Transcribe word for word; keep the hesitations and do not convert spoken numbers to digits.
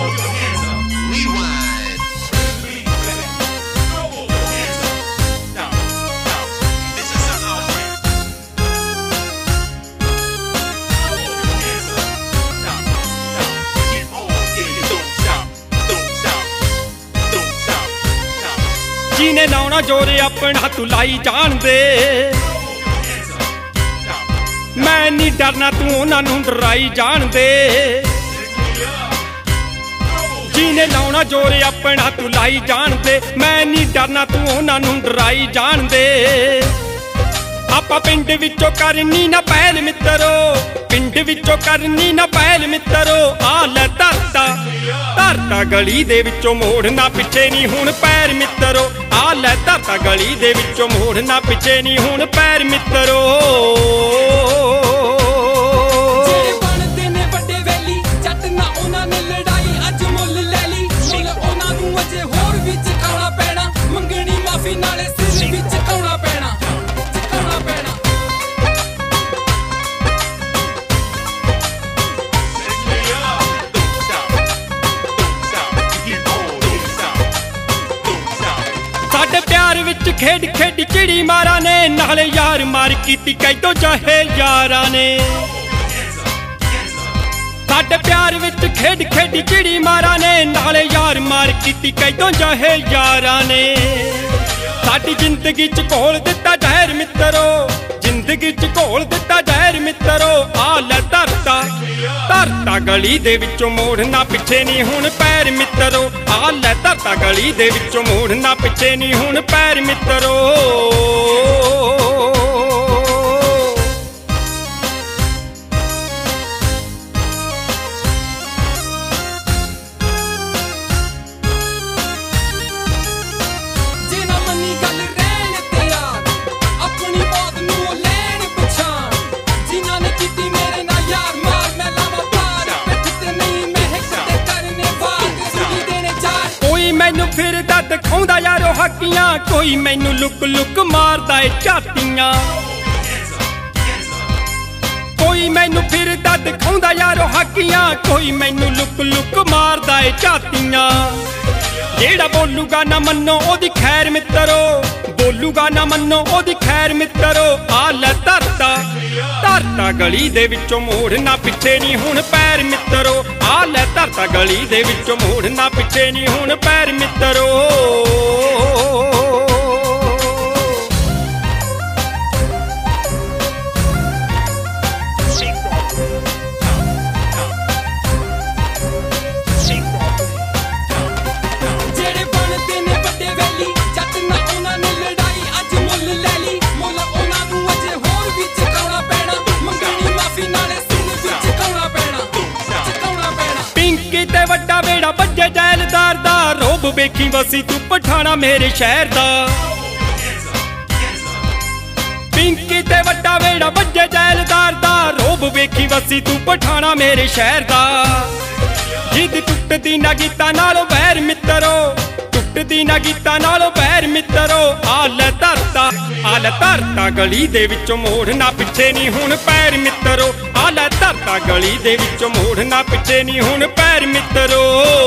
ਜਿਹਨੇ ਲਾਉਣਾ ਜ਼ੋਰ ਆਪਣਾ ਤੂੰ ਲਾਈ ਜਾਣ ਦੇ ਮੈਂ ਨਹੀਂ ਡਰਨਾ ਤੂੰ ਉਹਨਾਂ ਨੂੰ ਡਰਾਈ ਜਾਣ ਦੇ ਜਿਹਨੇ ਲਾਉਣਾ ਜ਼ੋਰ ਆਪਣਾ ਤੂੰ ਲਾਈ ਜਾਣ ਦੇ ਮੈਂ ਨਹੀਂ ਡਰਨਾ ਤੂੰ ਉਹਨਾਂ ਨੂੰ ਡਰਾਈ ਜਾਣ ਦੇ ਆਪਾਂ ਪਿੰਡ ਵਿੱਚੋਂ ਕਰਨੀ ਨਾ ਪਹਿਲ ਮਿੱਤਰੋ ਪਿੰਡ ਵਿੱਚੋਂ ਕਰਨੀ ਨਾ ਪਹਿਲ ਮਿੱਤਰੋ ਆ ਲੈ ਧਰਤਾ ਧਰਤਾ ਗਲੀ ਦੇ ਵਿੱਚੋਂ ਮੋੜਨਾ ਪਿੱਛੇ ਨਹੀਂ ਹੁਣ ਪੈਰ ਮਿੱਤਰੋ ਆ ਲੈ ਧਰਤਾ ਗਲੀ ਦੇ ਵਿੱਚੋਂ ਮੋੜਨਾ ਪਿੱਛੇ ਨਹੀਂ ਹੁਣ ਪੈਰ ਮਿੱਤਰੋ ਜਿਹੜੇ ਬਣਦੇ ਨੇ ਵੱਡੇ ਵੈਲੀ ਜੱਟ ਨਾ ਉਹਨਾਂ ਨੇ ਲੜਾਈ ਅੱਜ ਮੁੱਲ ਲੈ ਲਈ ਮੁੱਲ ਉਹਨਾਂ ਨੂੰ ਅਜੇ ਹੋਰ ਵੀ ਚੁਕਾਉਣਾ ਪੈਣਾ ਮੰਗਣੀ ਮਾਫੀ ਨਾਲੇ ਸਿਰ ਵੀ ਚੁਕਾਉਣਾ ਪੈਣਾ ਚੁਕਾਉਣਾ ਪੈਣਾ ਸਾਡੇ ਪਿਆਰ ਵਿੱਚ ਖੇਡ ਖੇਡੀ ਚਿੜੀ ਮਾਰਾਂ ਨੇ ਨਾਲੇ ਯਾਰ ਮਾਰ ਕੀਤੀ ਕਈ ਤੋਂ ਚਾਹੇ ਯਾਰਾਂ ਨੇ ਸਾਡੇ ਪਿਆਰ ਵਿੱਚ ਖੇਡ ਖੇਡੀ ਚਿੜੀ ਮਾਰਾਂ ਨੇ ਨਾਲੇ ਯਾਰ ਮਾਰ ਕੀਤੀ ਕਈ ਤੋਂ ਚਾਹੇ ਯਾਰਾਂ ਨੇ ਸਾਡੀ ਜ਼ਿੰਦਗੀ ਚ ਘੋਲ ਦਿੱਤਾ ਜ਼ਹਿਰ ਮਿੱਤਰੋ ਜ਼ਿੰਦਗੀ ਚ ਘੋਲ ਦਿੱਤਾ ਜ਼ਹਿਰ ਮਿੱਤਰੋ ਆ ਲੈ ਧਰਤਾ ਧਰਤਾ ਗਲੀ ਦੇ ਵਿੱਚੋਂ ਮੋੜਨਾ ਪਿੱਛੇ ਨਹੀਂ ਹੁਣ ਪੈਰ ਮਿੱਤਰੋ ਆ ਲੈ ਧਰਤਾ ਗਲੀ ਦੇ ਵਿੱਚੋਂ ਮੋੜਨਾ ਪਿੱਛੇ ਨਹੀਂ ਹੁਣ ਪੈਰ ਮਿੱਤਰੋ ਮੈਨੂੰ ਫਿਰਦਾ ਦਿਖਾਉਂਦਾ ਯਾਰੋ ਹਾਕੀਆਂ ਕੋਈ ਮੈਨੂੰ ਲੁੱਕ ਲੁੱਕ ਮਾਰਦਾ ਏ ਝਾਤੀਆਂ ਕੋਈ ਮੈਨੂੰ ਫਿਰਦਾ ਦਿਖਾਉਂਦਾ ਯਾਰੋ ਹਾਕੀਆਂ ਕੋਈ ਮੈਨੂੰ ਲੁੱਕ ਲੁੱਕ ਮਾਰਦਾ ਏ ਝਾਤੀਆਂ ਜਿਹੜਾ ਬੋਲੂਗਾ ਨਾ ਮੰਨੋ ਉਹਦੀ ਖੈਰ ਮਿੱਤਰੋ ਬੋਲੂਗਾ ਨਾ ਮੰਨੋ ਉਹਦੀ ਖੈਰ ਮਿੱਤਰੋ ਆ ਲੈ ਧਰਤਾ ਧਰਤਾ ਗਲੀ ਦੇ ਵਿੱਚੋਂ ਮੋੜਨਾ ਪਿੱਛੇ ਨਹੀਂ ਹੁਣ ਪੈਰ ਮਿੱਤਰੋ ਆ ਲੈ ਧਰਤਾ ਗਲੀ ਦੇ ਵਿੱਚੋਂ ਮੋੜਨਾ ਪਿੱਛੇ ਨਹੀਂ ਹੁਣ ਪੈਰ ਮਿੱਤਰੋ ਵੱਡਾ ਵੇੜਾ ਵੱਜੇ ਜੈਲਦਾਰ ਦਾ ਰੋਬ ਵੇਖੀ ਵਸੀ ਤੂੰ ਪਠਾਣਾ ਮੇਰੇ ਸ਼ਹਿਰ ਦਾ ਪਿੰਕੀ ਤੇ ਵੱਡਾ ਵੇੜਾ ਵੱਜੇ ਜੈਲਦਾਰ ਦਾ ਰੋਬ ਵੇਖੀ ਵਸੀ ਤੂੰ ਪਠਾਣਾ ਮੇਰੇ ਸ਼ਹਿਰ ਦਾ ਜਿੱਦ ਟੁੱਟਦੀ ਨਾ ਗੀਤਾਂ ਨਾਲੋਂ ਵੈਰ ਮਿੱਤਰੋ ਟੁੱਟਦੀ ਨਾ ਗੀਤਾਂ ਨਾਲੋਂ ਵੈਰ ਮਿੱਤਰੋ ਆ ਲੈ ਧਰਤਾ ਆ ਲੈ ਧਰਤਾ ਗਲੀ ਦੇ ਵਿੱਚੋਂ ਮੋੜਨਾ ਪਿੱਛੇ ਨਹੀਂ ਹੁਣ ਪੈਰ ਮਿੱਤਰੋ ਆ ਲੈ ਧਰਤਾ ਗਲੀ ਦੇ ਵਿੱਚੋਂ ਮੋੜਨਾ ਪਿੱਛੇ ਨਹੀਂ ਹੁਣ ਪੈਰ ਮਿੱਤਰੋ